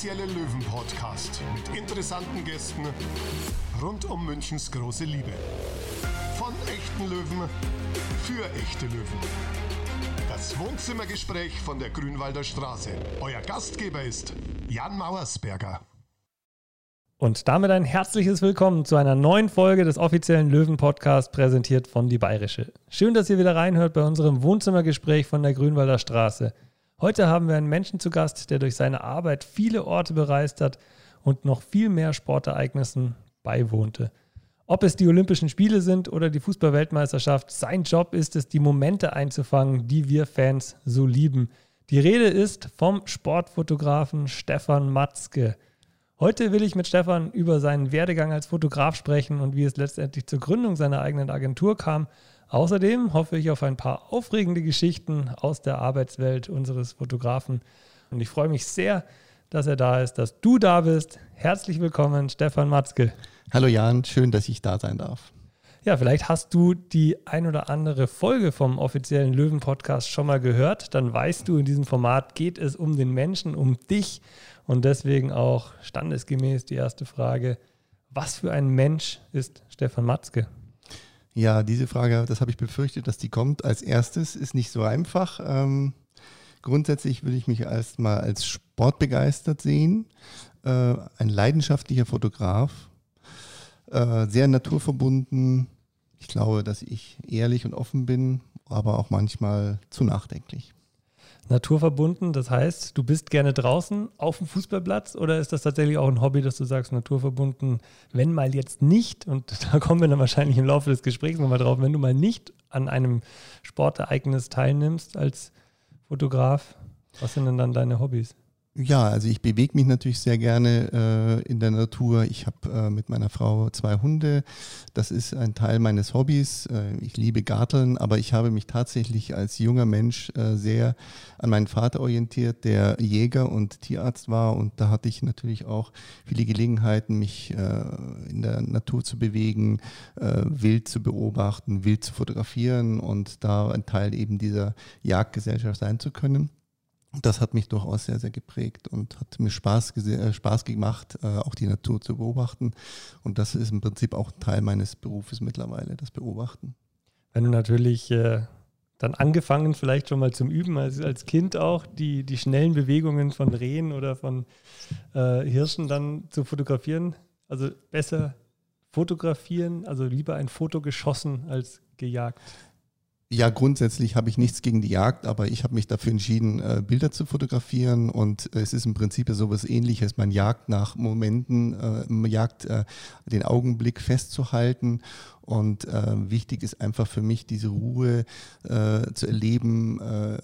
offizielle Löwen-Podcast mit interessanten Gästen rund um Münchens große Liebe. Von echten Löwen für echte Löwen. Das Wohnzimmergespräch von der Grünwalder Straße. Euer Gastgeber ist Jan Mauersberger. Und damit ein herzliches Willkommen zu einer neuen Folge des offiziellen Löwen-Podcasts, präsentiert von Die Bayerische. Schön, dass ihr wieder reinhört bei unserem Wohnzimmergespräch von der Grünwalder Straße. Heute haben wir einen Menschen zu Gast, der durch seine Arbeit viele Orte bereist hat und noch viel mehr Sportereignissen beiwohnte. Ob es die Olympischen Spiele sind oder die Fußball-Weltmeisterschaft, sein Job ist es, die Momente einzufangen, die wir Fans so lieben. Die Rede ist vom Sportfotografen Stefan Matzke. Heute will ich mit Stefan über seinen Werdegang als Fotograf sprechen und wie es letztendlich zur Gründung seiner eigenen Agentur kam. Außerdem hoffe ich auf ein paar aufregende Geschichten aus der Arbeitswelt unseres Fotografen. Und ich freue mich sehr, dass er da ist, dass du da bist. Herzlich willkommen, Stefan Matzke. Hallo Jan, schön, dass ich da sein darf. Ja, vielleicht hast du die ein oder andere Folge vom offiziellen Löwen-Podcast schon mal gehört. Dann weißt du, in diesem Format geht es um den Menschen, um dich. Und deswegen auch standesgemäß die erste Frage: Was für ein Mensch ist Stefan Matzke? Ja, diese Frage, das habe ich befürchtet, dass die kommt als erstes, ist nicht so einfach. Grundsätzlich würde ich mich erstmal als sportbegeistert sehen, ein leidenschaftlicher Fotograf, sehr naturverbunden. Ich glaube, dass ich ehrlich und offen bin, aber auch manchmal zu nachdenklich. Naturverbunden, das heißt, du bist gerne draußen auf dem Fußballplatz, oder ist das tatsächlich auch ein Hobby, dass du sagst, naturverbunden, wenn mal jetzt nicht, und da kommen wir dann wahrscheinlich im Laufe des Gesprächs nochmal drauf, wenn du mal nicht an einem Sportereignis teilnimmst als Fotograf, was sind denn dann deine Hobbys? Ja, also ich bewege mich natürlich sehr gerne in der Natur. Ich habe mit meiner Frau 2 Hunde. Das ist ein Teil meines Hobbys. Ich liebe Garteln, aber ich habe mich tatsächlich als junger Mensch sehr an meinen Vater orientiert, der Jäger und Tierarzt war. Und da hatte ich natürlich auch viele Gelegenheiten, mich in der Natur zu bewegen, wild zu beobachten, wild zu fotografieren und da ein Teil eben dieser Jagdgesellschaft sein zu können. Das hat mich durchaus sehr, sehr geprägt und hat mir Spaß gemacht, auch die Natur zu beobachten. Und das ist im Prinzip auch ein Teil meines Berufes mittlerweile, das Beobachten. Wenn du natürlich dann angefangen, vielleicht schon mal zum Üben, als Kind auch, die schnellen Bewegungen von Rehen oder von Hirschen dann zu fotografieren, also besser fotografieren, also lieber ein Foto geschossen als gejagt. Ja, grundsätzlich habe ich nichts gegen die Jagd, aber ich habe mich dafür entschieden, Bilder zu fotografieren, und es ist im Prinzip so etwas Ähnliches. Man jagt nach Momenten, man jagt den Augenblick festzuhalten, und wichtig ist einfach für mich, diese Ruhe zu erleben,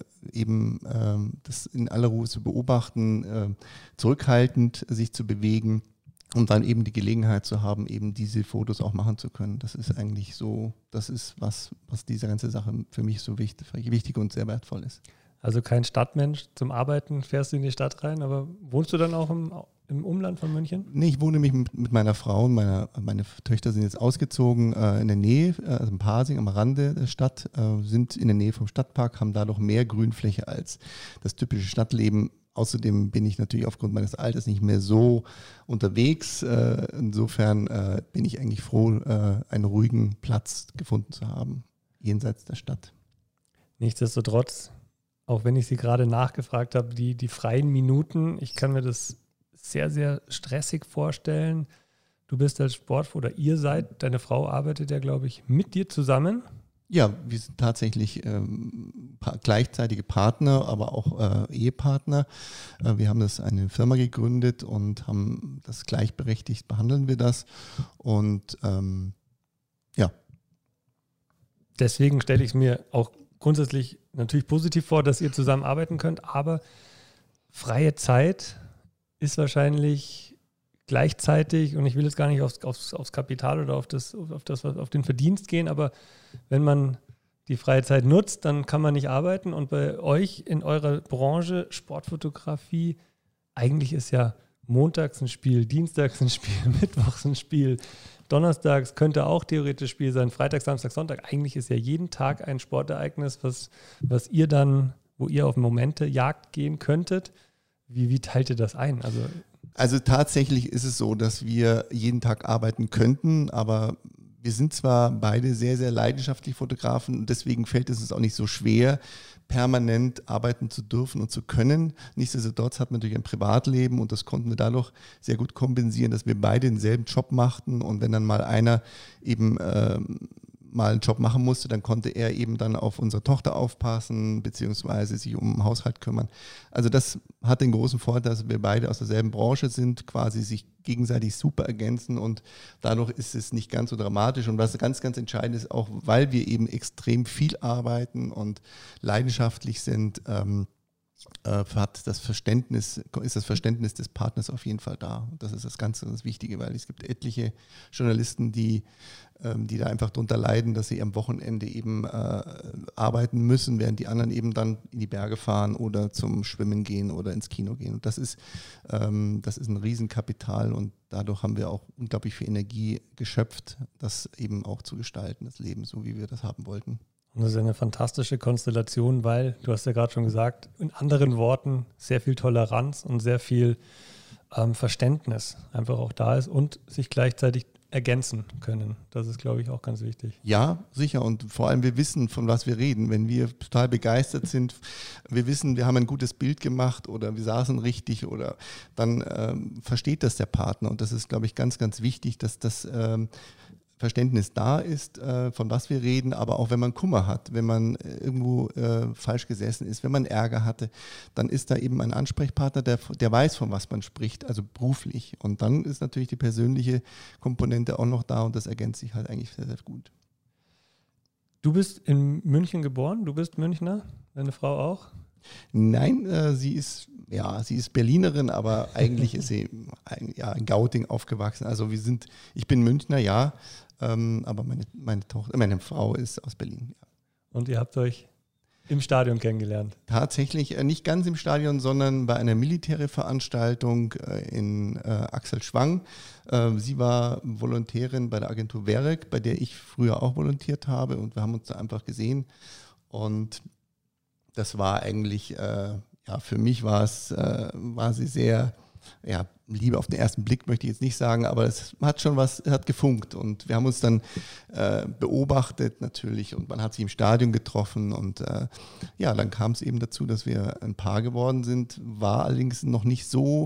das in aller Ruhe zu beobachten, zurückhaltend sich zu bewegen. Um dann eben die Gelegenheit zu haben, eben diese Fotos auch machen zu können. Das ist eigentlich so, das ist was diese ganze Sache für mich so wichtig und sehr wertvoll ist. Also kein Stadtmensch, zum Arbeiten fährst du in die Stadt rein, aber wohnst du dann auch im Umland von München? Nee, ich wohne nämlich mit meiner Frau und meine Töchter sind jetzt ausgezogen in der Nähe, also in Pasing am Rande der Stadt, sind in der Nähe vom Stadtpark, haben dadurch mehr Grünfläche als das typische Stadtleben. Außerdem bin ich natürlich aufgrund meines Alters nicht mehr so unterwegs. Insofern bin ich eigentlich froh, einen ruhigen Platz gefunden zu haben, jenseits der Stadt. Nichtsdestotrotz, auch wenn ich Sie gerade nachgefragt habe, die freien Minuten, ich kann mir das sehr, sehr stressig vorstellen. Du bist als oder ihr seid, deine Frau arbeitet ja, glaube ich, mit dir zusammen. Ja, wir sind tatsächlich gleichzeitige Partner, aber auch Ehepartner. Wir haben eine Firma gegründet und haben das gleichberechtigt, behandeln wir das. Und ja. Deswegen stelle ich es mir auch grundsätzlich natürlich positiv vor, dass ihr zusammenarbeiten könnt, aber freie Zeit ist wahrscheinlich gleichzeitig, und ich will jetzt gar nicht aufs Kapital oder auf den Verdienst gehen, aber wenn man die freie Zeit nutzt, dann kann man nicht arbeiten, und bei euch in eurer Branche Sportfotografie, eigentlich ist ja montags ein Spiel, dienstags ein Spiel, mittwochs ein Spiel, donnerstags könnte auch theoretisch Spiel sein, Freitag, Samstag, Sonntag, eigentlich ist ja jeden Tag ein Sportereignis, was ihr dann, wo ihr auf Momente Jagd gehen könntet. Wie teilt ihr das ein? Also Also tatsächlich ist es so, dass wir jeden Tag arbeiten könnten, aber wir sind zwar beide sehr, sehr leidenschaftliche Fotografen und deswegen fällt es uns auch nicht so schwer, permanent arbeiten zu dürfen und zu können. Nichtsdestotrotz hat man natürlich ein Privatleben und das konnten wir dadurch sehr gut kompensieren, dass wir beide denselben Job machten und wenn dann mal einer eben mal einen Job machen musste, dann konnte er eben dann auf unsere Tochter aufpassen, beziehungsweise sich um den Haushalt kümmern. Also das hat den großen Vorteil, dass wir beide aus derselben Branche sind, quasi sich gegenseitig super ergänzen und dadurch ist es nicht ganz so dramatisch. Und was ganz, ganz entscheidend ist, auch weil wir eben extrem viel arbeiten und leidenschaftlich sind, ist das Verständnis des Partners auf jeden Fall da. Und das ist das Wichtige, weil es gibt etliche Journalisten, die da einfach darunter leiden, dass sie am Wochenende eben arbeiten müssen, während die anderen eben dann in die Berge fahren oder zum Schwimmen gehen oder ins Kino gehen. Und das ist ein Riesenkapital und dadurch haben wir auch unglaublich viel Energie geschöpft, das eben auch zu gestalten, das Leben, so wie wir das haben wollten. Und das ist eine fantastische Konstellation, weil, du hast ja gerade schon gesagt, in anderen Worten sehr viel Toleranz und sehr viel Verständnis einfach auch da ist und sich gleichzeitig ergänzen können. Das ist, glaube ich, auch ganz wichtig. Ja, sicher. Und vor allem, wir wissen, von was wir reden. Wenn wir total begeistert sind, wir wissen, wir haben ein gutes Bild gemacht oder wir saßen richtig oder dann versteht das der Partner. Und das ist, glaube ich, ganz, ganz wichtig, dass das Verständnis da ist, von was wir reden, aber auch wenn man Kummer hat, wenn man irgendwo falsch gesessen ist, wenn man Ärger hatte, dann ist da eben ein Ansprechpartner, der weiß, von was man spricht, also beruflich. Und dann ist natürlich die persönliche Komponente auch noch da und das ergänzt sich halt eigentlich sehr, sehr gut. Du bist in München geboren, du bist Münchner, deine Frau auch? Nein, sie ist Berlinerin, aber eigentlich ist sie in Gauting aufgewachsen. Also ich bin Münchner, ja, aber meine Frau ist aus Berlin. Ja. Und ihr habt euch im Stadion kennengelernt? Tatsächlich nicht ganz im Stadion, sondern bei einer Militärveranstaltung in Axelschwang. Sie war Volontärin bei der Agentur Verec, bei der ich früher auch volontiert habe und wir haben uns da einfach gesehen und das war eigentlich, für mich war sie sehr, Liebe auf den ersten Blick möchte ich jetzt nicht sagen, aber es hat gefunkt und wir haben uns dann beobachtet natürlich und man hat sich im Stadion getroffen und dann kam es eben dazu, dass wir ein Paar geworden sind, war allerdings noch nicht so,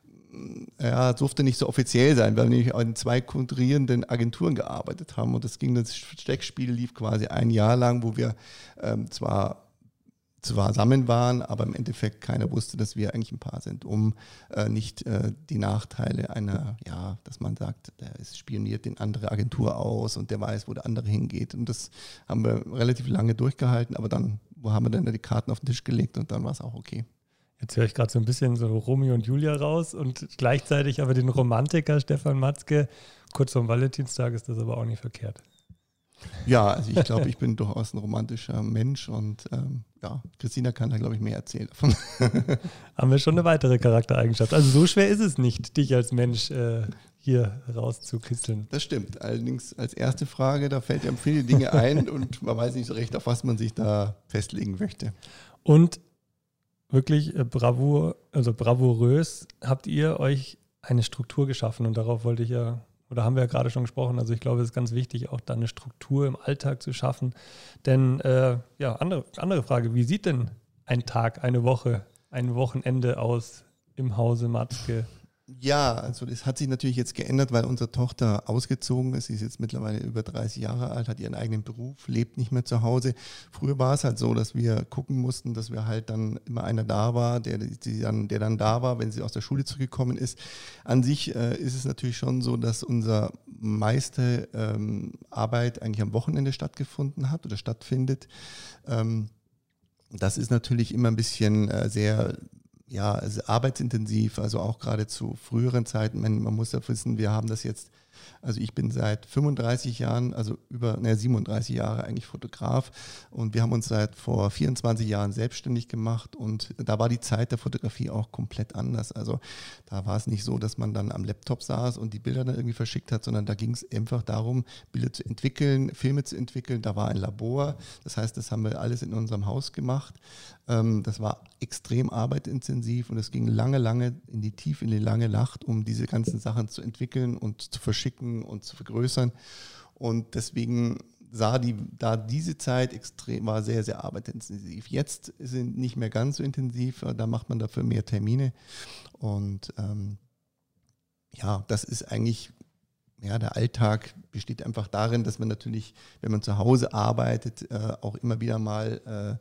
durfte nicht so offiziell sein, weil wir nämlich in 2 konkurrierenden Agenturen gearbeitet haben und das Steckspiel lief quasi ein Jahr lang, wo wir zwar zusammen waren, aber im Endeffekt keiner wusste, dass wir eigentlich ein Paar sind, um nicht die Nachteile dass man sagt, der spioniert den andere Agentur aus und der weiß, wo der andere hingeht. Und das haben wir relativ lange durchgehalten, aber dann haben wir dann die Karten auf den Tisch gelegt und dann war es auch okay. Jetzt höre ich gerade so ein bisschen so Romeo und Julia raus und gleichzeitig aber den Romantiker Stefan Matzke. Kurz vorm Valentinstag ist das aber auch nicht verkehrt. Ja, also ich glaube, ich bin durchaus ein romantischer Mensch und Christina kann da, glaube ich, mehr erzählen davon. Haben wir schon eine weitere Charaktereigenschaft. Also so schwer ist es nicht, dich als Mensch hier rauszukitzeln. Das stimmt. Allerdings als erste Frage, da fällt ja viele Dinge ein und man weiß nicht so recht, auf was man sich da festlegen möchte. Und wirklich bravourös habt ihr euch eine Struktur geschaffen und darauf wollte ich oder haben wir ja gerade schon gesprochen, also ich glaube, es ist ganz wichtig, auch da eine Struktur im Alltag zu schaffen. Denn, andere Frage, wie sieht denn ein Tag, eine Woche, ein Wochenende aus im Hause Matzke? Ja, also das hat sich natürlich jetzt geändert, weil unsere Tochter ausgezogen ist. Sie ist jetzt mittlerweile über 30 Jahre alt, hat ihren eigenen Beruf, lebt nicht mehr zu Hause. Früher war es halt so, dass wir gucken mussten, dass wir halt dann immer einer da war, der dann da war, wenn sie aus der Schule zurückgekommen ist. An sich ist es natürlich schon so, dass unsere meiste Arbeit eigentlich am Wochenende stattgefunden hat oder stattfindet. Das ist natürlich immer ein bisschen also arbeitsintensiv, also auch gerade zu früheren Zeiten. Man muss ja wissen, wir haben das jetzt Also ich bin seit 35 Jahren, also 37 Jahre eigentlich Fotograf, und wir haben uns seit vor 24 Jahren selbstständig gemacht, und da war die Zeit der Fotografie auch komplett anders. Also da war es nicht so, dass man dann am Laptop saß und die Bilder dann irgendwie verschickt hat, sondern da ging es einfach darum, Bilder zu entwickeln, Filme zu entwickeln. Da war ein Labor, das heißt, das haben wir alles in unserem Haus gemacht. Das war extrem arbeitsintensiv, und es ging lange in die lange Nacht, um diese ganzen Sachen zu entwickeln und zu verschicken und zu vergrößern. Und deswegen diese Zeit war sehr, sehr arbeitsintensiv. Jetzt sind nicht mehr ganz so intensiv, da macht man dafür mehr Termine. Und das ist eigentlich, der Alltag besteht einfach darin, dass man natürlich, wenn man zu Hause arbeitet, auch immer wieder mal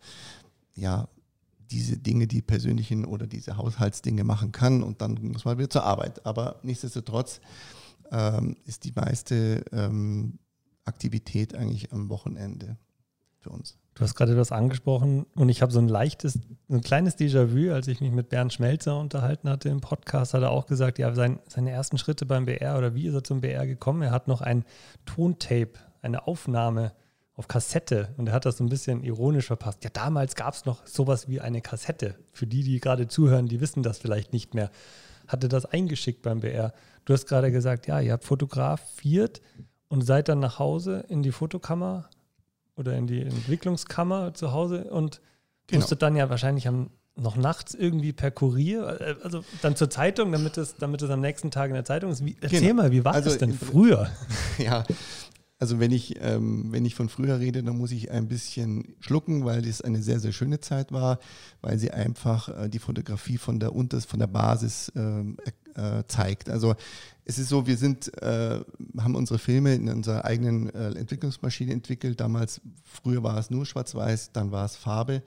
diese Dinge, die persönlichen oder diese Haushaltsdinge machen kann, und dann muss man wieder zur Arbeit. Aber nichtsdestotrotz ist die meiste Aktivität eigentlich am Wochenende für uns. Du hast gerade etwas angesprochen, und ich habe so ein kleines Déjà-vu, als ich mich mit Bernd Schmelzer unterhalten hatte im Podcast, hat er auch gesagt, ja, seine ersten Schritte beim BR, oder wie ist er zum BR gekommen? Er hat noch ein Tontape, eine Aufnahme auf Kassette, und er hat das so ein bisschen ironisch verpasst. Ja, damals gab es noch sowas wie eine Kassette. Für die gerade zuhören, die wissen das vielleicht nicht mehr. Hatte das eingeschickt beim BR. Du hast gerade gesagt, ja, ihr habt fotografiert und seid dann nach Hause in die Fotokammer oder in die Entwicklungskammer zu Hause und musstet dann ja wahrscheinlich noch nachts irgendwie per Kurier, also dann zur Zeitung, damit es am nächsten Tag in der Zeitung ist. Erzähl mal, wie war das denn früher? Ja, also wenn ich von früher rede, dann muss ich ein bisschen schlucken, weil das eine sehr, sehr schöne Zeit war, weil sie einfach die Fotografie von der Basis zeigt. Also es ist so, wir haben unsere Filme in unserer eigenen Entwicklungsmaschine entwickelt. Früher war es nur Schwarz-Weiß, dann war es Farbe.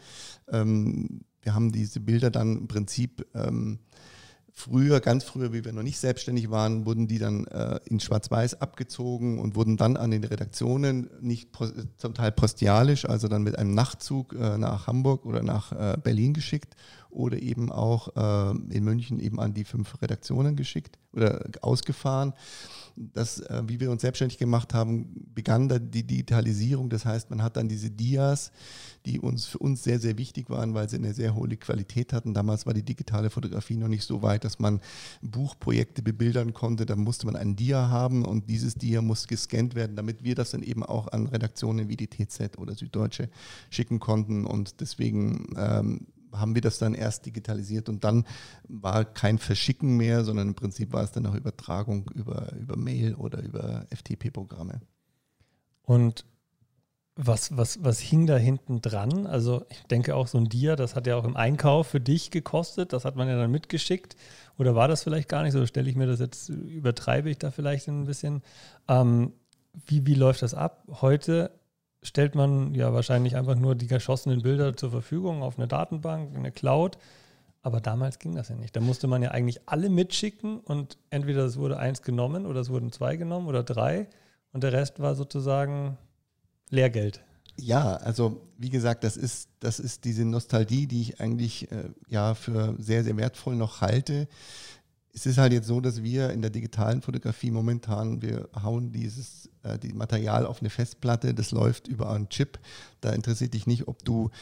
Wir haben diese Bilder dann im Prinzip ganz früher, wie wir noch nicht selbstständig waren, wurden die dann in Schwarz-Weiß abgezogen und wurden dann an den Redaktionen, zum Teil postialisch, also dann mit einem Nachtzug nach Hamburg oder nach Berlin geschickt, oder eben auch in München eben an die 5 Redaktionen geschickt oder ausgefahren. Wie wir uns selbstständig gemacht haben, begann dann die Digitalisierung. Das heißt, man hat dann diese Dias, die für uns sehr, sehr wichtig waren, weil sie eine sehr hohe Qualität hatten. Damals war die digitale Fotografie noch nicht so weit, dass man Buchprojekte bebildern konnte. Da musste man ein Dia haben, und dieses Dia muss gescannt werden, damit wir das dann eben auch an Redaktionen wie die TZ oder Süddeutsche schicken konnten. Und deswegen haben wir das dann erst digitalisiert, und dann war kein Verschicken mehr, sondern im Prinzip war es dann auch Übertragung über Mail oder über FTP-Programme. Und was hing da hinten dran? Also ich denke auch, so ein Dia, das hat ja auch im Einkauf für dich gekostet, das hat man ja dann mitgeschickt, oder war das vielleicht gar nicht so? Stelle ich mir das jetzt, übertreibe ich da vielleicht ein bisschen? Wie läuft das ab? Heute stellt man ja wahrscheinlich einfach nur die geschossenen Bilder zur Verfügung auf eine Datenbank, eine Cloud. Aber damals ging das ja nicht. Da musste man ja eigentlich alle mitschicken, und entweder es wurde 1 genommen oder es wurden 2 genommen oder 3, und der Rest war sozusagen Lehrgeld. Ja, also wie gesagt, das ist diese Nostalgie, die ich eigentlich für sehr, sehr wertvoll noch halte. Es ist halt jetzt so, dass wir in der digitalen Fotografie momentan, wir hauen die Material auf eine Festplatte, das läuft über einen Chip. Da interessiert dich nicht, ob du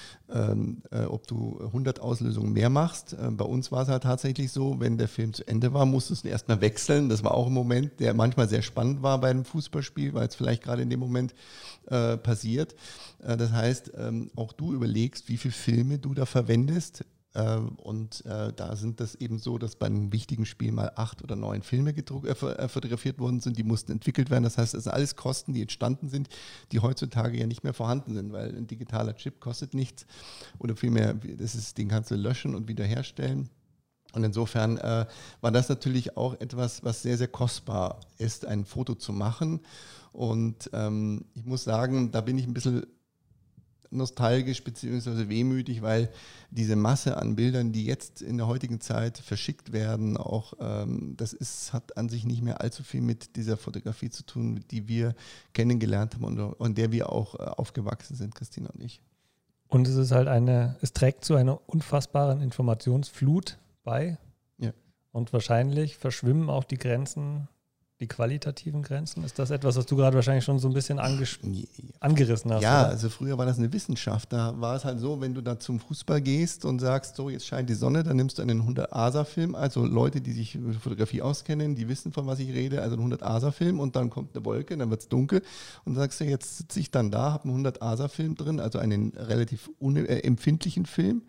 100 Auslösungen mehr machst. Bei uns war es halt tatsächlich so, wenn der Film zu Ende war, musstest du erstmal wechseln. Das war auch ein Moment, der manchmal sehr spannend war bei einem Fußballspiel, weil es vielleicht gerade in dem Moment passiert. Das heißt, auch du überlegst, wie viele Filme du da verwendest. Und da sind das eben so, dass bei einem wichtigen Spiel mal 8 oder 9 Filme fotografiert worden sind, die mussten entwickelt werden. Das heißt, das sind alles Kosten, die entstanden sind, die heutzutage ja nicht mehr vorhanden sind, weil ein digitaler Chip kostet nichts, oder vielmehr, den kannst du löschen und wiederherstellen. Und insofern war das natürlich auch etwas, was sehr, sehr kostbar ist, ein Foto zu machen. Und ich muss sagen, da bin ich ein bisschen nostalgisch bzw. wehmütig, weil diese Masse an Bildern, die jetzt in der heutigen Zeit verschickt werden, auch hat an sich nicht mehr allzu viel mit dieser Fotografie zu tun, die wir kennengelernt haben und an der wir auch aufgewachsen sind, Christina und ich. Und es ist halt es trägt zu einer unfassbaren Informationsflut bei. Ja. Und wahrscheinlich verschwimmen auch die Grenzen die qualitativen Grenzen? Ist das etwas, was du gerade wahrscheinlich schon so ein bisschen angerissen hast? Ja, oder? also früher war das eine Wissenschaft. Da war es halt so, wenn du da zum Fußball gehst und sagst, so jetzt scheint die Sonne, dann nimmst du einen 100-ASA-Film, also Leute, die sich mit Fotografie auskennen, die wissen, von was ich rede, also einen 100-ASA-Film und dann kommt eine Wolke, dann wird es dunkel und dann sagst du, jetzt sitze ich dann da, habe einen 100-ASA-Film drin, also einen relativ unempfindlichen Film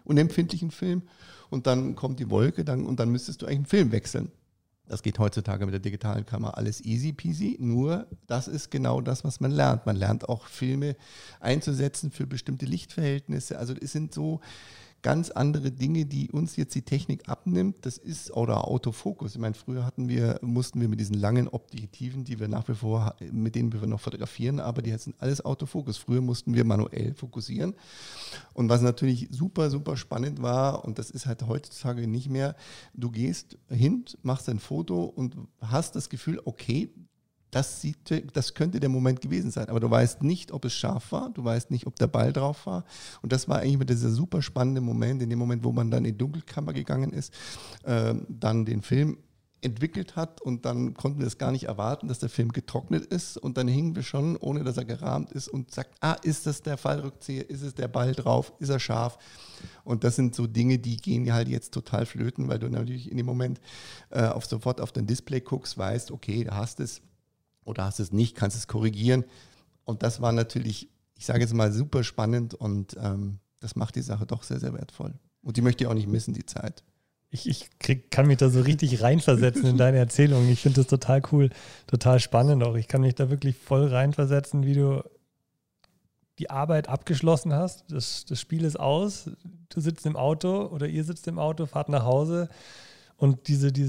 und dann kommt die Wolke und dann müsstest du eigentlich einen Film wechseln. Das geht heutzutage mit der digitalen Kamera alles easy peasy, nur das ist genau das, was man lernt. Man lernt auch Filme einzusetzen für bestimmte Lichtverhältnisse. Also es sind so ganz andere Dinge, die uns jetzt die Technik abnimmt. Das ist, oder Autofokus. Ich meine, früher mussten wir mit diesen langen Objektiven, die wir nach wie vor, mit denen wir noch fotografieren, aber die sind alles Autofokus. Früher mussten wir manuell fokussieren. Und was natürlich super, super spannend war, und das ist halt heutzutage nicht mehr, du gehst hin, machst ein Foto und hast das Gefühl, okay, das könnte der Moment gewesen sein, aber du weißt nicht, ob es scharf war, du weißt nicht, ob der Ball drauf war und das war eigentlich mit dieser super spannende Moment, in dem Moment, wo man dann in die Dunkelkammer gegangen ist, dann den Film entwickelt hat und dann konnten wir es gar nicht erwarten, dass der Film getrocknet ist und dann hingen wir schon, ohne dass er gerahmt ist und sagt, ist das der Fallrückzieher, ist es der Ball drauf, ist er scharf und das sind so Dinge, die gehen halt jetzt total flöten, weil du natürlich in dem Moment sofort auf dein Display guckst, weißt, okay, da hast es oder hast es nicht, kannst es korrigieren. Und das war natürlich, ich sage jetzt mal, super spannend und das macht die Sache doch sehr, sehr wertvoll. Und die möchte ich auch nicht missen, die Zeit. Ich kann mich da so richtig reinversetzen in deine Erzählung. Ich finde das total cool, total spannend auch. Ich kann mich da wirklich voll reinversetzen, wie du die Arbeit abgeschlossen hast. Das Spiel ist aus, du sitzt im Auto oder ihr sitzt im Auto, fahrt nach Hause und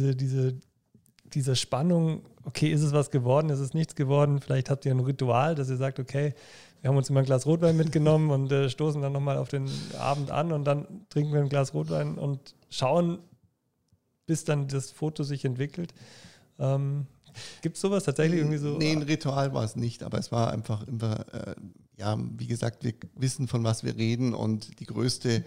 diese Spannung, okay, ist es was geworden, ist es nichts geworden, vielleicht habt ihr ein Ritual, dass ihr sagt, okay, wir haben uns immer ein Glas Rotwein mitgenommen und stoßen dann nochmal auf den Abend an und dann trinken wir ein Glas Rotwein und schauen, bis dann das Foto sich entwickelt. Gibt es sowas tatsächlich irgendwie so? Nee, ein Ritual war es nicht, aber es war einfach immer, wie gesagt, wir wissen, von was wir reden und die größte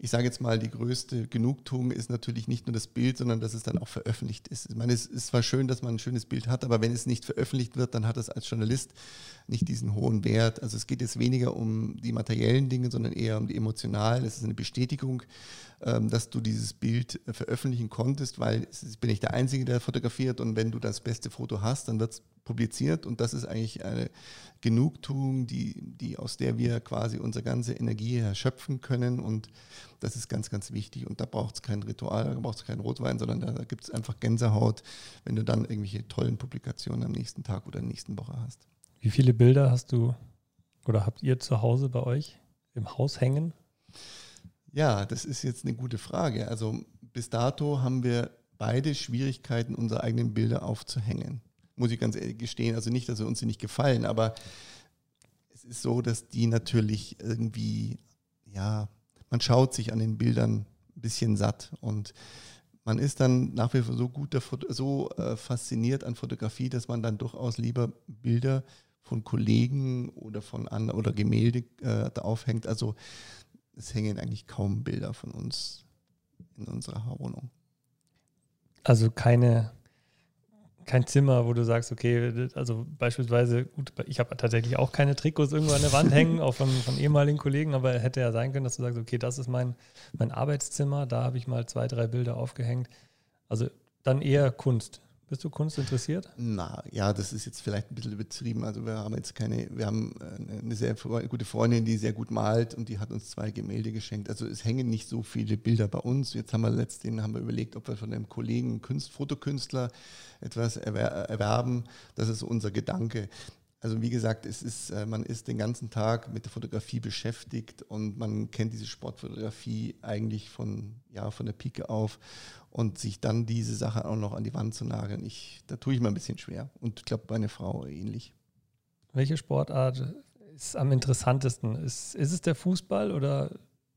Genugtuung ist natürlich nicht nur das Bild, sondern dass es dann auch veröffentlicht ist. Ich meine, es ist zwar schön, dass man ein schönes Bild hat, aber wenn es nicht veröffentlicht wird, dann hat es als Journalist nicht diesen hohen Wert. Also es geht jetzt weniger um die materiellen Dinge, sondern eher um die emotionalen. Es ist eine Bestätigung, dass du dieses Bild veröffentlichen konntest, weil ich bin nicht der Einzige, der fotografiert und wenn du das beste Foto hast, dann wird es publiziert und das ist eigentlich eine Genugtuung, die aus der wir quasi unsere ganze Energie erschöpfen können und das ist ganz, ganz wichtig und da braucht es kein Ritual, da braucht es keinen Rotwein, sondern da gibt es einfach Gänsehaut, wenn du dann irgendwelche tollen Publikationen am nächsten Tag oder in der nächsten Woche hast. Wie viele Bilder hast du oder habt ihr zu Hause bei euch im Haus hängen? Ja, das ist jetzt eine gute Frage. Also bis dato haben wir beide Schwierigkeiten, unsere eigenen Bilder aufzuhängen. Muss ich ganz ehrlich gestehen. Also nicht, dass uns sie nicht gefallen, aber es ist so, dass die natürlich irgendwie, man schaut sich an den Bildern ein bisschen satt und man ist dann nach wie vor so fasziniert an Fotografie, dass man dann durchaus lieber Bilder von Kollegen oder oder Gemälde da aufhängt. Also es hängen eigentlich kaum Bilder von uns in unserer Wohnung. Also kein Zimmer, wo du sagst, okay, also beispielsweise, gut, ich habe tatsächlich auch keine Trikots irgendwo an der Wand hängen, auch von ehemaligen Kollegen, aber hätte ja sein können, dass du sagst, okay, das ist mein Arbeitszimmer, da habe ich mal 2, 3 Bilder aufgehängt. Also dann eher Kunst. Bist du Kunst interessiert? Das ist jetzt vielleicht ein bisschen übertrieben. Also wir haben eine sehr gute Freundin, die sehr gut malt und die hat uns 2 Gemälde geschenkt. Also es hängen nicht so viele Bilder bei uns. Jetzt haben wir überlegt, ob wir von einem Kollegen, Fotokünstler, etwas erwerben. Das ist unser Gedanke. Also wie gesagt, man ist den ganzen Tag mit der Fotografie beschäftigt und man kennt diese Sportfotografie eigentlich von der Pike auf und sich dann diese Sache auch noch an die Wand zu nageln, da tue ich mir ein bisschen schwer und ich glaube, meine Frau ähnlich. Welche Sportart ist am interessantesten? Ist es der Fußball oder?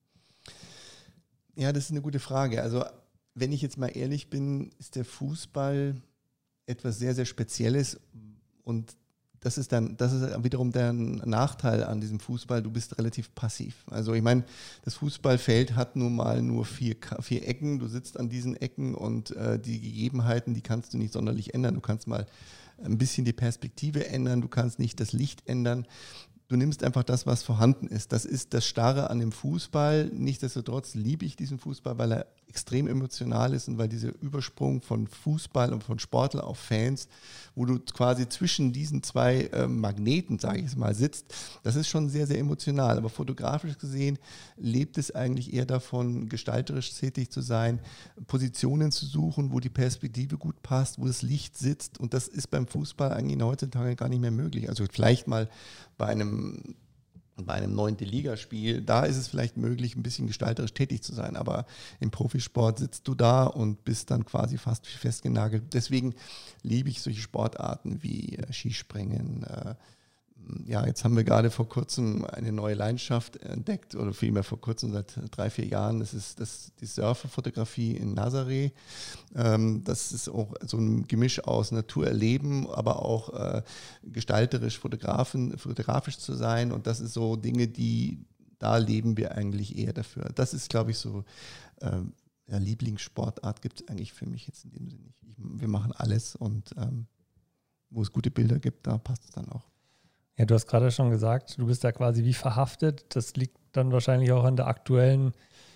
Ja, das ist eine gute Frage. Also wenn ich jetzt mal ehrlich bin, ist der Fußball etwas sehr, sehr Spezielles und das ist wiederum der Nachteil an diesem Fußball, du bist relativ passiv. Also ich meine, das Fußballfeld hat nun mal nur 4 Ecken, du sitzt an diesen Ecken und die Gegebenheiten, die kannst du nicht sonderlich ändern. Du kannst mal ein bisschen die Perspektive ändern, du kannst nicht das Licht ändern. Du nimmst einfach das, was vorhanden ist. Das ist das Starre an dem Fußball. Nichtsdestotrotz liebe ich diesen Fußball, weil er extrem emotional ist und weil dieser Übersprung von Fußball und von Sportler auf Fans, wo du quasi zwischen diesen zwei Magneten, sage ich es mal, sitzt, das ist schon sehr, sehr emotional. Aber fotografisch gesehen lebt es eigentlich eher davon, gestalterisch tätig zu sein, Positionen zu suchen, wo die Perspektive gut passt, wo das Licht sitzt. Und das ist beim Fußball eigentlich heutzutage gar nicht mehr möglich. Also vielleicht mal bei einem 9. Ligaspiel, da ist es vielleicht möglich, ein bisschen gestalterisch tätig zu sein, aber im Profisport sitzt du da und bist dann quasi fast festgenagelt. Deswegen liebe ich solche Sportarten wie Skispringen. Ja, jetzt haben wir gerade vor kurzem eine neue Leidenschaft entdeckt, oder vielmehr vor kurzem, seit 3-4 Jahren, das ist die Surferfotografie in Nazaré. Das ist auch so ein Gemisch aus Naturerleben, aber auch gestalterisch, fotografisch zu sein, und das ist so Dinge, da leben wir eigentlich eher dafür. Das ist, glaube ich, so, Lieblingssportart gibt es eigentlich für mich jetzt in dem Sinne nicht. Wir machen alles, und wo es gute Bilder gibt, da passt es dann auch. Ja, du hast gerade schon gesagt, du bist da quasi wie verhaftet. Das liegt dann wahrscheinlich auch an der aktuellen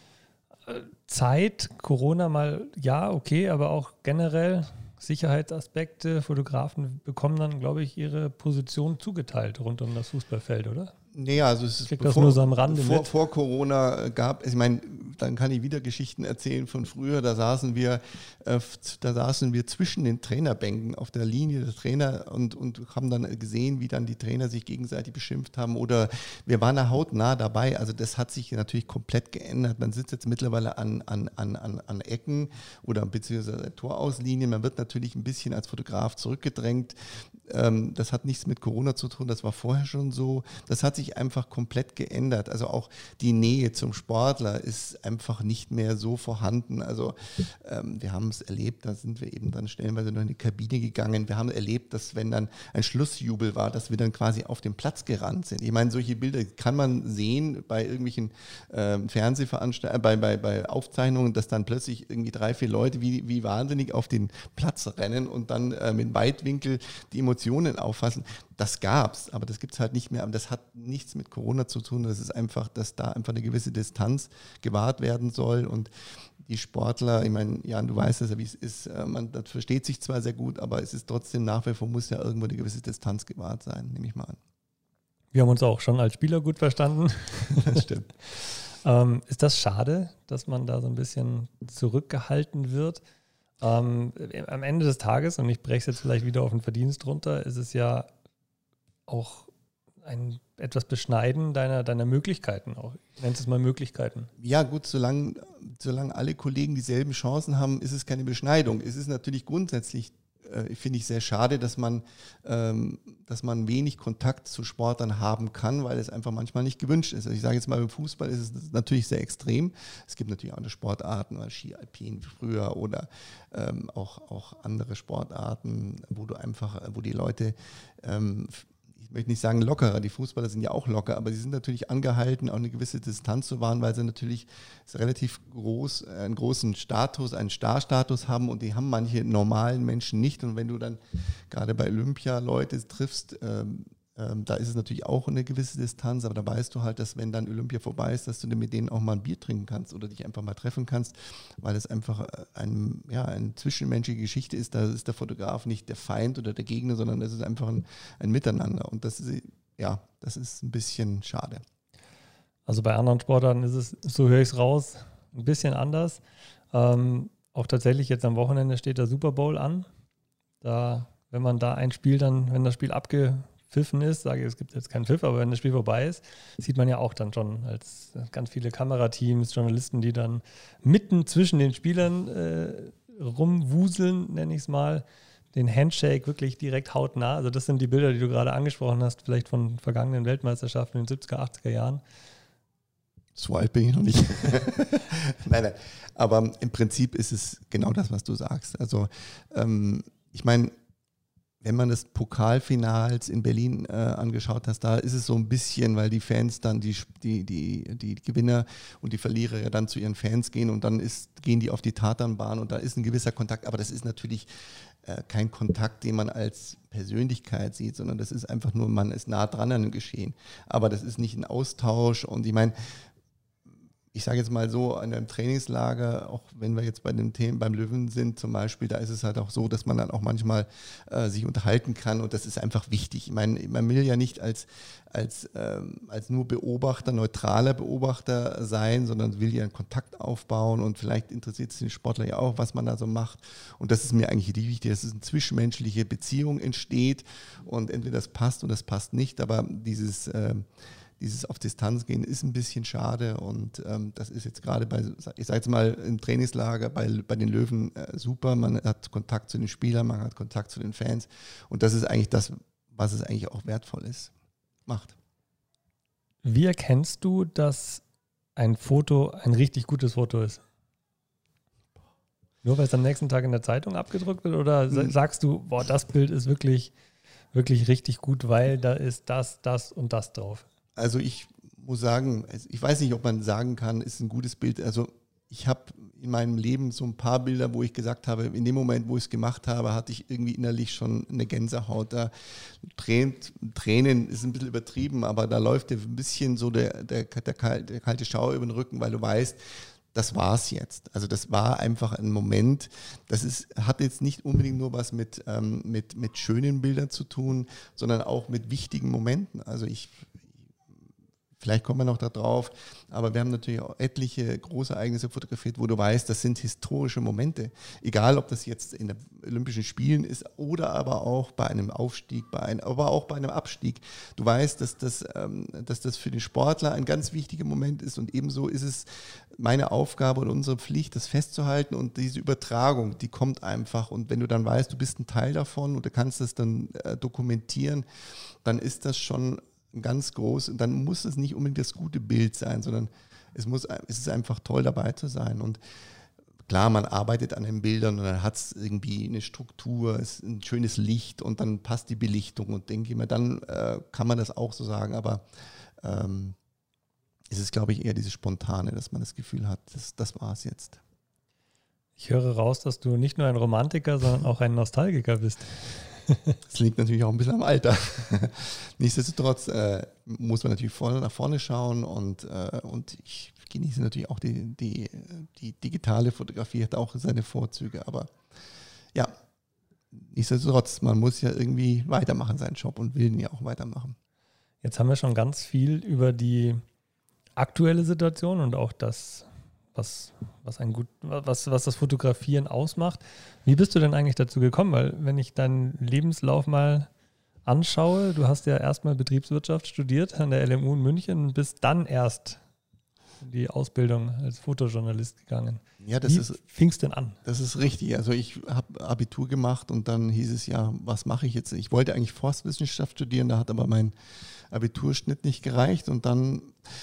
Zeit. Corona mal, ja, okay, aber auch generell Sicherheitsaspekte. Fotografen bekommen dann, glaube ich, ihre Position zugeteilt rund um das Fußballfeld, oder? Nee, also es ist das nur so am Rande vor Corona ich meine, dann kann ich wieder Geschichten erzählen von früher, da saßen wir zwischen den Trainerbänken auf der Linie der Trainer und haben dann gesehen, wie dann die Trainer sich gegenseitig beschimpft haben, oder wir waren da hautnah dabei. Also das hat sich natürlich komplett geändert. Man sitzt jetzt mittlerweile an Ecken oder beziehungsweise Torauslinien. Man wird natürlich ein bisschen als Fotograf zurückgedrängt. Das hat nichts mit Corona zu tun, das war vorher schon so. Das hat sich einfach komplett geändert. Also auch die Nähe zum Sportler ist einfach nicht mehr so vorhanden. Also wir haben es erlebt, da sind wir eben dann stellenweise noch in die Kabine gegangen. Wir haben erlebt, dass wenn dann ein Schlussjubel war, dass wir dann quasi auf den Platz gerannt sind. Ich meine, solche Bilder kann man sehen bei irgendwelchen Fernsehveranstaltungen, bei Aufzeichnungen, dass dann plötzlich irgendwie 3-4 Leute wie wahnsinnig auf den Platz rennen und dann mit Weitwinkel die Emotionen auffassen. Das gab's, aber das gibt es halt nicht mehr. Aber das hat nichts mit Corona zu tun. Das ist einfach, dass da einfach eine gewisse Distanz gewahrt werden soll. Und die Sportler, ich meine, Jan, du weißt ja, wie es ist. Das versteht sich zwar sehr gut, aber es ist trotzdem nach wie vor, muss ja irgendwo eine gewisse Distanz gewahrt sein, nehme ich mal an. Wir haben uns auch schon als Spieler gut verstanden. Das stimmt. Ist das schade, dass man da so ein bisschen zurückgehalten wird? Am Ende des Tages, und ich breche es jetzt vielleicht wieder auf den Verdienst runter, ist es ja auch ein etwas Beschneiden deiner Möglichkeiten auch. Ich nenne es mal Möglichkeiten. Ja gut, solange alle Kollegen dieselben Chancen haben, ist es keine Beschneidung. Es ist natürlich grundsätzlich, finde ich, sehr schade, dass man wenig Kontakt zu Sportlern haben kann, weil es einfach manchmal nicht gewünscht ist. Also ich sage jetzt mal, beim Fußball ist es natürlich sehr extrem. Es gibt natürlich auch andere Sportarten, Ski Alpin früher oder auch andere Sportarten, wo die Leute ich möchte nicht sagen lockerer, die Fußballer sind ja auch locker, aber sie sind natürlich angehalten, auch eine gewisse Distanz zu wahren, weil sie natürlich relativ einen großen Status, einen Starstatus haben, und die haben manche normalen Menschen nicht. Und wenn du dann gerade bei Olympia Leute triffst, da ist es natürlich auch eine gewisse Distanz, aber da weißt du halt, dass wenn dann Olympia vorbei ist, dass du mit denen auch mal ein Bier trinken kannst oder dich einfach mal treffen kannst, weil es einfach eine zwischenmenschliche Geschichte ist. Da ist der Fotograf nicht der Feind oder der Gegner, sondern es ist einfach ein Miteinander, und das ist ein bisschen schade. Also bei anderen Sportarten ist es, so höre ich es raus, ein bisschen anders. Auch tatsächlich jetzt am Wochenende steht der Super Bowl an. Wenn man da ein Spiel wenn das Spiel abgepfiffen ist, sage ich, es gibt jetzt keinen Pfiff, aber wenn das Spiel vorbei ist, sieht man ja auch dann schon als ganz viele Kamerateams, Journalisten, die dann mitten zwischen den Spielern rumwuseln, nenne ich es mal, den Handshake wirklich direkt hautnah. Also das sind die Bilder, die du gerade angesprochen hast, vielleicht von vergangenen Weltmeisterschaften in den 70er, 80er Jahren. So alt bin ich noch nicht. Nein. Aber im Prinzip ist es genau das, was du sagst. Also ich meine, wenn man das Pokalfinals in Berlin angeschaut hat, da ist es so ein bisschen, weil die Fans dann, die Gewinner und die Verlierer ja dann zu ihren Fans gehen, und dann gehen die auf die Tatanbahn, und da ist ein gewisser Kontakt, aber das ist natürlich kein Kontakt, den man als Persönlichkeit sieht, sondern das ist einfach nur, man ist nah dran an dem Geschehen. Aber das ist nicht ein Austausch. Und ich meine, ich sage jetzt mal so, an einem Trainingslager, auch wenn wir jetzt bei den Themen beim Löwen sind zum Beispiel, da ist es halt auch so, dass man dann auch manchmal sich unterhalten kann und das ist einfach wichtig. Ich meine, man will ja nicht als nur Beobachter, neutraler Beobachter sein, sondern will ja einen Kontakt aufbauen und vielleicht interessiert es den Sportler ja auch, was man da so macht. Und das ist mir eigentlich wichtig, dass es eine zwischenmenschliche Beziehung entsteht und entweder das passt oder das passt nicht, aber dieses auf Distanz gehen ist ein bisschen schade und das ist jetzt gerade ich sage jetzt mal im Trainingslager bei den Löwen super. Man hat Kontakt zu den Spielern, man hat Kontakt zu den Fans und das ist eigentlich das, was es eigentlich auch wertvoll ist, macht. Wie erkennst du, dass ein Foto ein richtig gutes Foto ist? Nur weil es am nächsten Tag in der Zeitung abgedruckt wird oder sagst du, boah, das Bild ist wirklich, wirklich richtig gut, weil da ist das und das drauf? Also ich muss sagen, ich weiß nicht, ob man sagen kann, ist ein gutes Bild. Also ich habe in meinem Leben so ein paar Bilder, wo ich gesagt habe, in dem Moment, wo ich es gemacht habe, hatte ich irgendwie innerlich schon eine Gänsehaut. Da Tränen ist ein bisschen übertrieben, aber da läuft dir ein bisschen so der kalte Schauer über den Rücken, weil du weißt, das war's jetzt. Also das war einfach ein Moment, hat jetzt nicht unbedingt nur was mit schönen Bildern zu tun, sondern auch mit wichtigen Momenten. Also vielleicht kommen wir noch da drauf, aber wir haben natürlich auch etliche große Ereignisse fotografiert, wo du weißt, das sind historische Momente. Egal, ob das jetzt in den Olympischen Spielen ist oder aber auch bei einem Aufstieg, aber auch bei einem Abstieg. Du weißt, dass das für den Sportler ein ganz wichtiger Moment ist und ebenso ist es meine Aufgabe und unsere Pflicht, das festzuhalten und diese Übertragung, die kommt einfach und wenn du dann weißt, du bist ein Teil davon und du kannst das dann dokumentieren, dann ist das schon ganz groß und dann muss es nicht unbedingt das gute Bild sein, sondern es ist einfach toll dabei zu sein und klar, man arbeitet an den Bildern und dann hat es irgendwie eine Struktur, es ist ein schönes Licht und dann passt die Belichtung und denke ich mir, dann kann man das auch so sagen, aber es ist, glaube ich, eher dieses Spontane, dass man das Gefühl hat, das war es jetzt. Ich höre raus, dass du nicht nur ein Romantiker, sondern auch ein Nostalgiker bist. Das liegt natürlich auch ein bisschen am Alter. Nichtsdestotrotz muss man natürlich nach vorne schauen und ich genieße natürlich auch die digitale Fotografie, hat auch seine Vorzüge, aber ja, nichtsdestotrotz, man muss ja irgendwie weitermachen seinen Job und will ihn ja auch weitermachen. Jetzt haben wir schon ganz viel über die aktuelle Situation und auch das, was das Fotografieren ausmacht. Wie bist du denn eigentlich dazu gekommen? Weil wenn ich deinen Lebenslauf mal anschaue, du hast ja erstmal Betriebswirtschaft studiert an der LMU in München und bist dann erst in die Ausbildung als Fotojournalist gegangen. Ja, Wie fing es denn an? Das ist richtig. Also ich habe Abitur gemacht und dann hieß es ja, was mache ich jetzt? Ich wollte eigentlich Forstwissenschaft studieren, da hat aber mein Abiturschnitt nicht gereicht und dann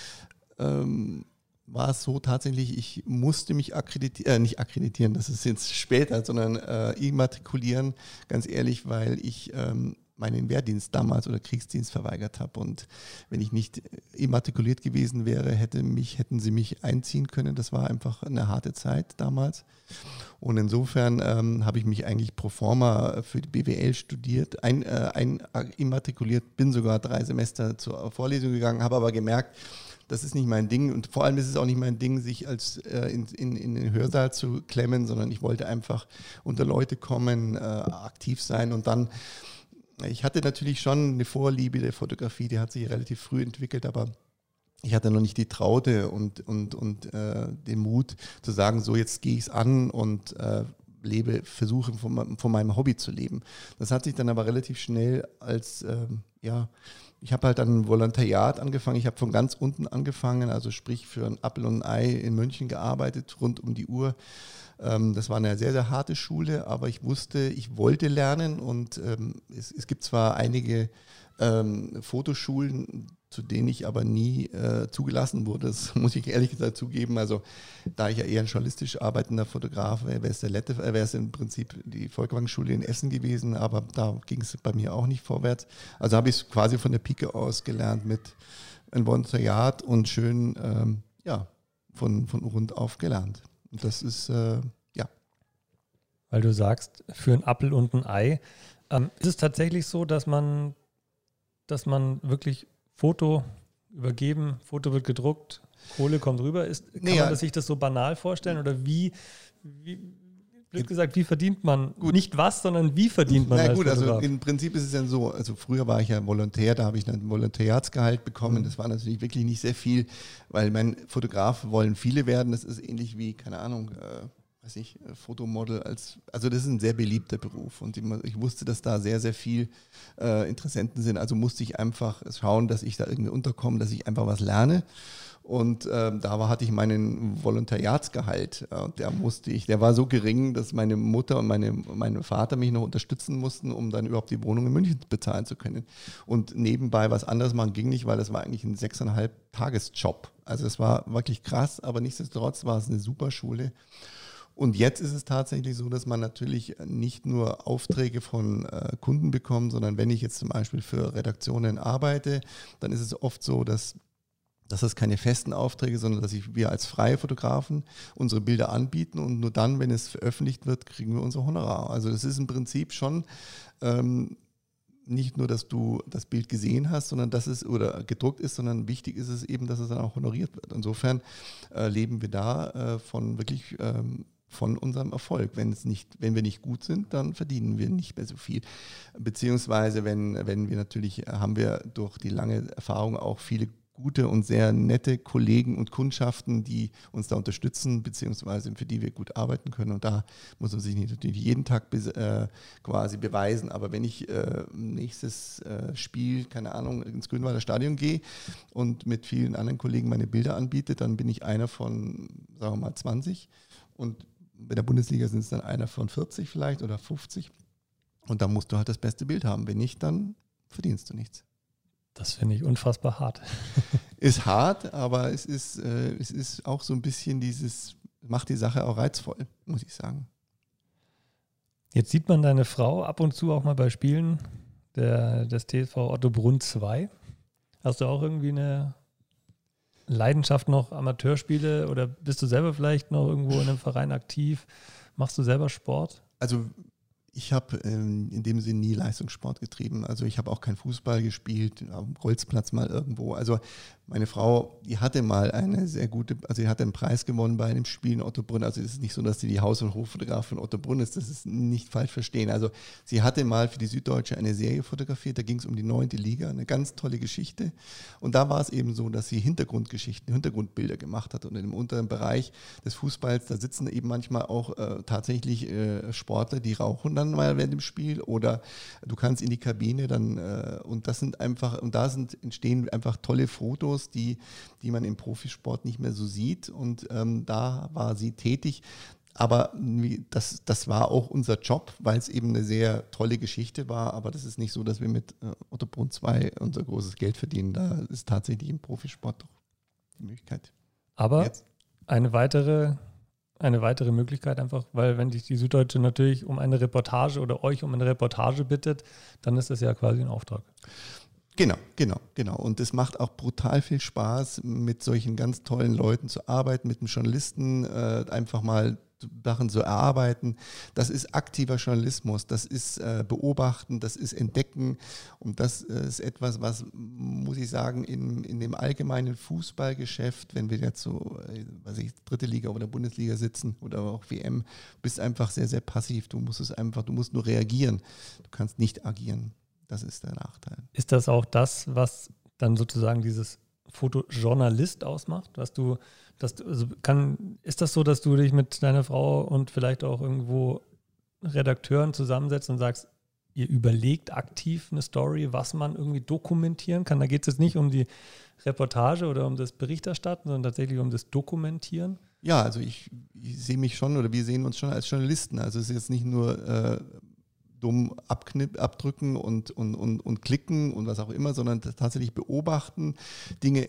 war es so tatsächlich, ich musste mich nicht akkreditieren, das ist jetzt später, sondern immatrikulieren, ganz ehrlich, weil ich meinen Wehrdienst damals oder Kriegsdienst verweigert habe. Und wenn ich nicht immatrikuliert gewesen wäre, hätten sie mich einziehen können. Das war einfach eine harte Zeit damals. Und insofern habe ich mich eigentlich pro forma für die BWL studiert, immatrikuliert, bin sogar 3 Semester zur Vorlesung gegangen, habe aber gemerkt, das ist nicht mein Ding und vor allem ist es auch nicht mein Ding, sich in den Hörsaal zu klemmen, sondern ich wollte einfach unter Leute kommen, aktiv sein und dann, ich hatte natürlich schon eine Vorliebe der Fotografie, die hat sich relativ früh entwickelt, aber ich hatte noch nicht die Traute und den Mut zu sagen, so jetzt gehe ich es an und versuche von meinem Hobby zu leben. Das hat sich dann aber relativ schnell ich habe halt dann ein Volontariat angefangen. Ich habe von ganz unten angefangen, also sprich für ein Apfel und ein Ei in München gearbeitet, rund um die Uhr. Das war eine sehr, sehr harte Schule, aber ich wusste, ich wollte lernen und es gibt zwar einige Fotoschulen, zu denen ich aber nie zugelassen wurde. Das muss ich ehrlich gesagt zugeben. Also da ich ja eher ein journalistisch arbeitender Fotograf wäre, wäre es im Prinzip die Volkwang-Schule in Essen gewesen, aber da ging es bei mir auch nicht vorwärts. Also habe ich es quasi von der Pike aus gelernt mit einem Volontariat und schön von Grund auf gelernt. Und das ist, weil du sagst, für einen Apfel und ein Ei. Ist es tatsächlich so, dass man wirklich Foto übergeben, Foto wird gedruckt, Kohle kommt rüber? Kann man sich das so banal vorstellen? Oder wie blöd gesagt, wie verdient man? Gut. Nicht was, sondern wie verdient man als Fotograf? Also im Prinzip ist es ja so, also früher war ich ja Volontär, da habe ich ein Volontariatsgehalt bekommen. Das war natürlich wirklich nicht sehr viel, weil Fotograf wollen viele werden. Das ist ähnlich wie, keine Ahnung, Fotomodel. Also das ist ein sehr beliebter Beruf und ich wusste, dass da sehr, sehr viel Interessenten sind. Also musste ich einfach schauen, dass ich da irgendwie unterkomme, dass ich einfach was lerne. Und hatte ich meinen Volontariatsgehalt. Der war so gering, dass meine Mutter und mein Vater mich noch unterstützen mussten, um dann überhaupt die Wohnung in München bezahlen zu können. Und nebenbei was anderes machen ging nicht, weil das war eigentlich ein 6,5 Tagesjob. Also es war wirklich krass, aber nichtsdestotrotz war es eine super Schule. Und jetzt ist es tatsächlich so, dass man natürlich nicht nur Aufträge von Kunden bekommt, sondern wenn ich jetzt zum Beispiel für Redaktionen arbeite, dann ist es oft so, dass das keine festen Aufträge, sondern dass wir als freie Fotografen unsere Bilder anbieten und nur dann, wenn es veröffentlicht wird, kriegen wir unser Honorar. Also das ist im Prinzip schon nicht nur, dass du das Bild gesehen hast, sondern dass es oder gedruckt ist, sondern wichtig ist es eben, dass es dann auch honoriert wird. Insofern leben wir da von unserem Erfolg. Wenn wir nicht gut sind, dann verdienen wir nicht mehr so viel. Beziehungsweise wenn wir natürlich, haben wir durch die lange Erfahrung auch viele gute und sehr nette Kollegen und Kundschaften, die uns da unterstützen, beziehungsweise für die wir gut arbeiten können. Und da muss man sich natürlich jeden Tag quasi beweisen. Aber wenn ich nächstes Spiel, keine Ahnung, ins Grünwalder Stadion gehe und mit vielen anderen Kollegen meine Bilder anbiete, dann bin ich einer von, sagen wir mal, 20. Und bei der Bundesliga sind es dann einer von 40 vielleicht oder 50. Und da musst du halt das beste Bild haben. Wenn nicht, dann verdienst du nichts. Das finde ich unfassbar hart. Ist hart, aber es ist auch so ein bisschen macht die Sache auch reizvoll, muss ich sagen. Jetzt sieht man deine Frau ab und zu auch mal bei Spielen des TSV Ottobrunn 2. Hast du auch irgendwie eine Leidenschaft noch, Amateurspiele, oder bist du selber vielleicht noch irgendwo in einem Verein aktiv? Machst du selber Sport? Also ich habe in dem Sinne nie Leistungssport getrieben. Also ich habe auch kein Fußball gespielt, auf dem Bolzplatz mal irgendwo. Also meine Frau, die hatte mal sie hatte einen Preis gewonnen bei einem Spiel in Ottobrunn. Also es ist nicht so, dass sie die Haus- und Hoffotografin von Ottobrunn ist. Das ist nicht falsch verstehen. Also sie hatte mal für die Süddeutsche eine Serie fotografiert. Da ging es um die 9. Liga, eine ganz tolle Geschichte. Und da war es eben so, dass sie Hintergrundbilder gemacht hat. Und in dem unteren Bereich des Fußballs, da sitzen eben manchmal auch tatsächlich Sportler, die rauchen dann mal während dem Spiel. Oder du kannst in die Kabine dann entstehen einfach tolle Fotos, die man im Profisport nicht mehr so sieht, und da war sie tätig. Aber das war auch unser Job, weil es eben eine sehr tolle Geschichte war, aber das ist nicht so, dass wir mit Ottobrunn 2 unser großes Geld verdienen. Da ist tatsächlich im Profisport doch die Möglichkeit. Aber jetzt eine weitere Möglichkeit einfach, weil wenn dich die Süddeutsche natürlich um eine Reportage oder euch um eine Reportage bittet, dann ist das ja quasi ein Auftrag. Genau. Und es macht auch brutal viel Spaß, mit solchen ganz tollen Leuten zu arbeiten, mit einem Journalisten einfach mal Sachen zu erarbeiten. Das ist aktiver Journalismus, das ist Beobachten, das ist Entdecken, und das ist etwas, was, muss ich sagen, in dem allgemeinen Fußballgeschäft, wenn wir jetzt so, 3. Liga oder Bundesliga sitzen oder auch WM, bist einfach sehr, sehr passiv. Du musst nur reagieren. Du kannst nicht agieren. Das ist der Nachteil. Ist das auch das, was dann sozusagen dieses Fotojournalist ausmacht? Ist das so, dass du dich mit deiner Frau und vielleicht auch irgendwo Redakteuren zusammensetzt und sagst, ihr überlegt aktiv eine Story, was man irgendwie dokumentieren kann? Da geht es jetzt nicht um die Reportage oder um das Berichterstatten, sondern tatsächlich um das Dokumentieren? Ja, also ich sehe mich schon, oder wir sehen uns schon als Journalisten. Also es ist jetzt nicht nur dumm abdrücken und klicken und was auch immer, sondern tatsächlich beobachten, Dinge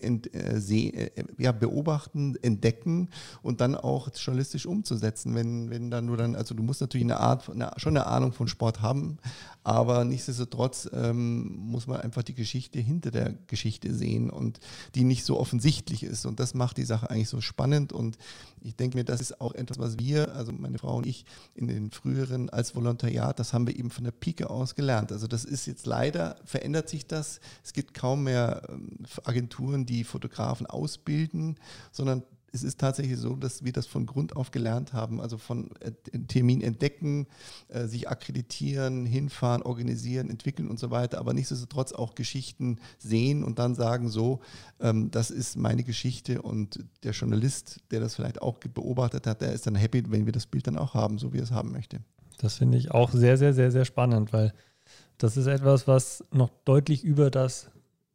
beobachten, entdecken und dann auch journalistisch umzusetzen. Wenn dann nur dann, also du musst natürlich schon eine Ahnung von Sport haben, aber nichtsdestotrotz muss man einfach die Geschichte hinter der Geschichte sehen und die nicht so offensichtlich ist. Und das macht die Sache eigentlich so spannend. Und ich denke mir, das ist auch etwas, was wir, also meine Frau und ich, in den früheren als Volontariat, das haben wir eben von der Pike aus gelernt. Also das ist jetzt leider, verändert sich das. Es gibt kaum mehr Agenturen, die Fotografen ausbilden, sondern es ist tatsächlich so, dass wir das von Grund auf gelernt haben, also von Termin entdecken, sich akkreditieren, hinfahren, organisieren, entwickeln und so weiter, aber nichtsdestotrotz auch Geschichten sehen und dann sagen so, das ist meine Geschichte und der Journalist, der das vielleicht auch beobachtet hat, der ist dann happy, wenn wir das Bild dann auch haben, so wie er es haben möchte. Das finde ich auch sehr, sehr, sehr, sehr spannend, weil das ist etwas, was noch deutlich über das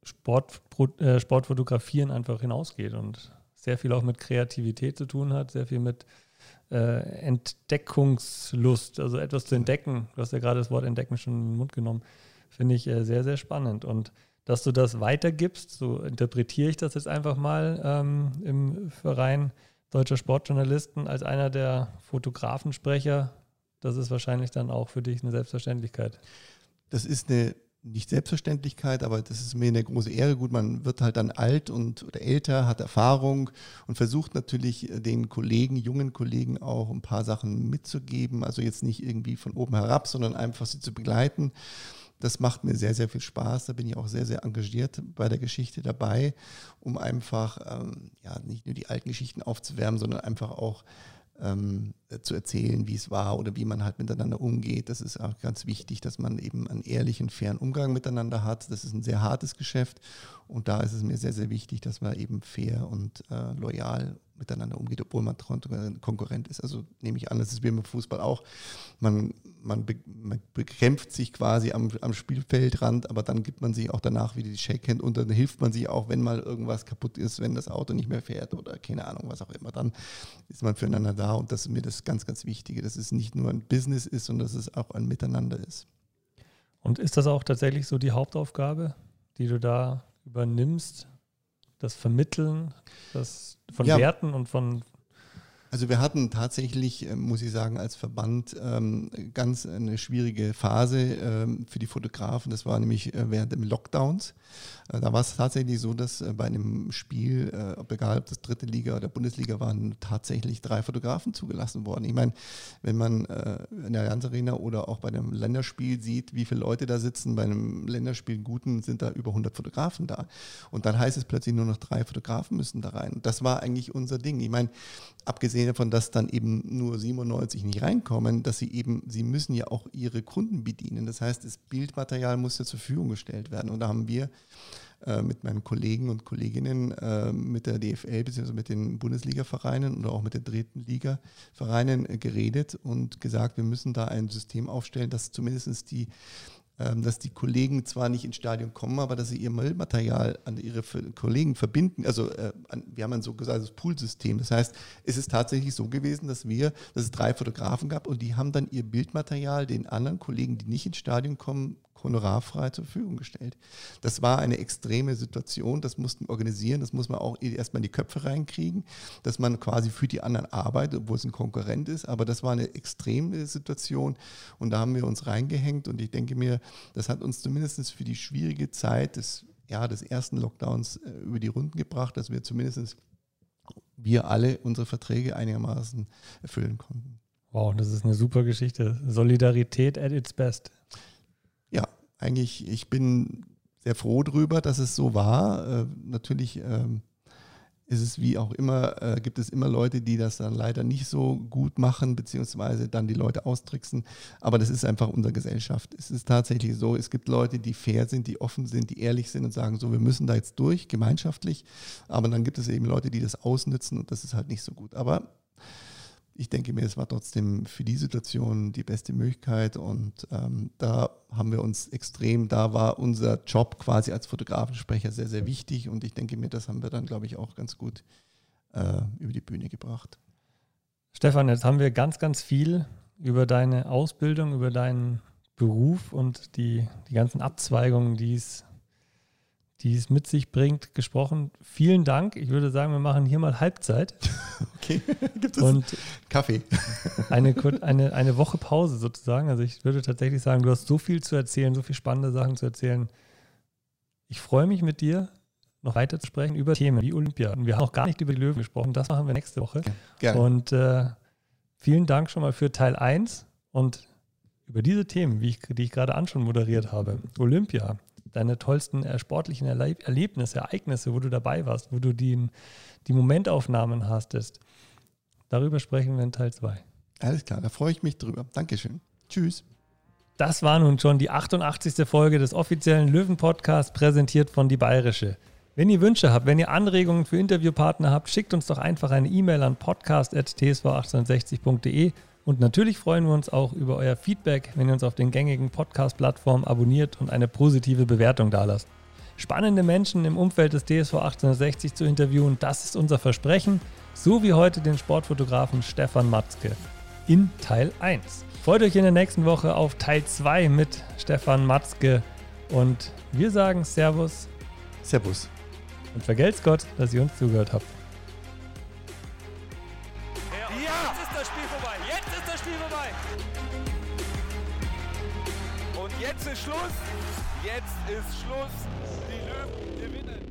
Sportfotografieren einfach hinausgeht und sehr viel auch mit Kreativität zu tun hat, sehr viel mit Entdeckungslust, also etwas zu entdecken. Du hast ja gerade das Wort Entdecken schon in den Mund genommen. Finde ich sehr, sehr spannend. Und dass du das weitergibst, so interpretiere ich das jetzt einfach mal im Verein Deutscher Sportjournalisten als einer der Fotografensprecher, das ist wahrscheinlich dann auch für dich eine Selbstverständlichkeit. Das ist eine nicht Selbstverständlichkeit, aber das ist mir eine große Ehre. Gut, man wird halt dann alt oder älter, hat Erfahrung und versucht natürlich den Kollegen, jungen Kollegen auch ein paar Sachen mitzugeben. Also jetzt nicht irgendwie von oben herab, sondern einfach sie zu begleiten. Das macht mir sehr, sehr viel Spaß. Da bin ich auch sehr, sehr engagiert bei der Geschichte dabei, um einfach nicht nur die alten Geschichten aufzuwärmen, sondern einfach auch zu erzählen, wie es war oder wie man halt miteinander umgeht. Das ist auch ganz wichtig, dass man eben einen ehrlichen, fairen Umgang miteinander hat. Das ist ein sehr hartes Geschäft und da ist es mir sehr, sehr wichtig, dass man eben fair und loyal miteinander umgeht, obwohl man Konkurrent ist. Also nehme ich an, das ist wie im Fußball auch. Man bekämpft sich quasi am Spielfeldrand, aber dann gibt man sich auch danach wieder die Shakehand und dann hilft man sich auch, wenn mal irgendwas kaputt ist, wenn das Auto nicht mehr fährt oder keine Ahnung, was auch immer. Dann ist man füreinander da und das ist mir das ganz, ganz Wichtige, dass es nicht nur ein Business ist, sondern dass es auch ein Miteinander ist. Und ist das auch tatsächlich so die Hauptaufgabe, die du da übernimmst? Das Vermitteln von Werten und von... Also wir hatten tatsächlich, muss ich sagen, als Verband ganz eine schwierige Phase für die Fotografen. Das war nämlich während des Lockdowns. Da war es tatsächlich so, dass bei einem Spiel, egal ob das dritte Liga oder Bundesliga waren, tatsächlich 3 Fotografen zugelassen worden. Ich meine, wenn man in der Allianz Arena oder auch bei einem Länderspiel sieht, wie viele Leute da sitzen, bei einem Länderspiel Guten sind da über 100 Fotografen da. Und dann heißt es plötzlich nur noch 3 Fotografen müssen da rein. Das war eigentlich unser Ding. Ich meine, abgesehen davon, dass dann eben nur 97 nicht reinkommen, dass sie müssen ja auch ihre Kunden bedienen. Das heißt, das Bildmaterial muss ja zur Verfügung gestellt werden. Und da haben wir mit meinen Kollegen und Kolleginnen mit der DFL bzw. mit den Bundesliga-Vereinen oder auch mit den dritten Liga-Vereinen geredet und gesagt, wir müssen da ein System aufstellen, dass zumindest dass die Kollegen zwar nicht ins Stadion kommen, aber dass sie ihr Bildmaterial an ihre Kollegen verbinden. Also wir haben ein sogenanntes Poolsystem. Das heißt, es ist tatsächlich so gewesen, dass es 3 Fotografen gab und die haben dann ihr Bildmaterial den anderen Kollegen, die nicht ins Stadion kommen, honorarfrei zur Verfügung gestellt. Das war eine extreme Situation, das mussten wir organisieren, das muss man auch erstmal in die Köpfe reinkriegen, dass man quasi für die anderen arbeitet, obwohl es ein Konkurrent ist, aber das war eine extreme Situation und da haben wir uns reingehängt und ich denke mir, das hat uns zumindest für die schwierige Zeit des ersten Lockdowns über die Runden gebracht, dass wir zumindest wir alle unsere Verträge einigermaßen erfüllen konnten. Wow, das ist eine super Geschichte. Solidarität at its best. Ja, eigentlich, ich bin sehr froh drüber, dass es so war. Natürlich ist es wie auch immer, gibt es immer Leute, die das dann leider nicht so gut machen, beziehungsweise dann die Leute austricksen. Aber das ist einfach unsere Gesellschaft. Es ist tatsächlich so, es gibt Leute, die fair sind, die offen sind, die ehrlich sind und sagen so, wir müssen da jetzt durch, gemeinschaftlich. Aber dann gibt es eben Leute, die das ausnützen und das ist halt nicht so gut. Aber ich denke mir, es war trotzdem für die Situation die beste Möglichkeit und da haben wir uns da war unser Job quasi als Fotografensprecher sehr, sehr wichtig und ich denke mir, das haben wir dann, glaube ich, auch ganz gut über die Bühne gebracht. Stefan, jetzt haben wir ganz, ganz viel über deine Ausbildung, über deinen Beruf und die ganzen Abzweigungen, die es mit sich bringt, gesprochen. Vielen Dank. Ich würde sagen, wir machen hier mal Halbzeit. Okay, gibt es Kaffee? Eine Woche Pause sozusagen. Also ich würde tatsächlich sagen, du hast so viel zu erzählen, so viele spannende Sachen zu erzählen. Ich freue mich mit dir, noch weiter zu sprechen über Themen wie Olympia. Und wir haben noch gar nicht über die Löwen gesprochen. Das machen wir nächste Woche. Gerne. Und vielen Dank schon mal für Teil 1 und über diese Themen, die ich gerade schon moderiert habe. Olympia, deine tollsten sportlichen Erlebnisse, Ereignisse, wo du dabei warst, wo du die Momentaufnahmen hastest. Darüber sprechen wir in Teil 2. Alles klar, da freue ich mich drüber. Dankeschön. Tschüss. Das war nun schon die 88. Folge des offiziellen Löwen-Podcasts, präsentiert von Die Bayerische. Wenn ihr Wünsche habt, wenn ihr Anregungen für Interviewpartner habt, schickt uns doch einfach eine E-Mail an podcast@tsv1860.de. Und natürlich freuen wir uns auch über euer Feedback, wenn ihr uns auf den gängigen Podcast-Plattformen abonniert und eine positive Bewertung dalasst. Spannende Menschen im Umfeld des TSV 1860 zu interviewen, das ist unser Versprechen, so wie heute den Sportfotografen Stefan Matzke in Teil 1. Freut euch in der nächsten Woche auf Teil 2 mit Stefan Matzke und wir sagen Servus. Servus. Und vergelt's Gott, dass ihr uns zugehört habt. Jetzt ist Schluss. Jetzt ist Schluss. Die Löwen gewinnen.